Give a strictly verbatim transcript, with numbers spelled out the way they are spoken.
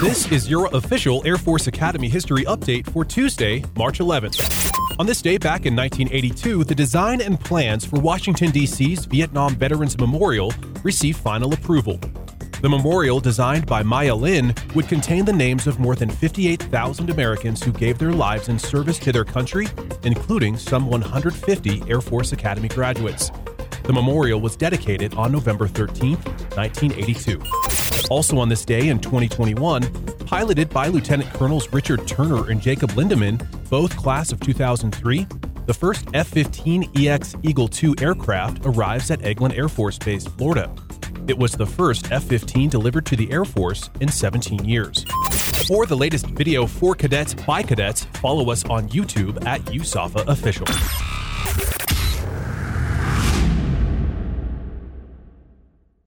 This is your official Air Force Academy history update for Tuesday, March eleventh. On this day back in nineteen eighty-two, the design and plans for Washington, D C's Vietnam Veterans Memorial received final approval. The memorial, designed by Maya Lin, would contain the names of more than fifty-eight thousand Americans who gave their lives in service to their country, including some one hundred fifty Air Force Academy graduates. The memorial was dedicated on November thirteenth, nineteen eighty-two. Also on this day in twenty twenty-one, piloted by Lieutenant Colonels Richard Turner and Jacob Lindemann, both class of two thousand three, the first F fifteen E X Eagle two aircraft arrives at Eglin Air Force Base, Florida. It was the first F fifteen delivered to the Air Force in seventeen years. For the latest video for cadets by cadets, follow us on YouTube at U S A F A Official.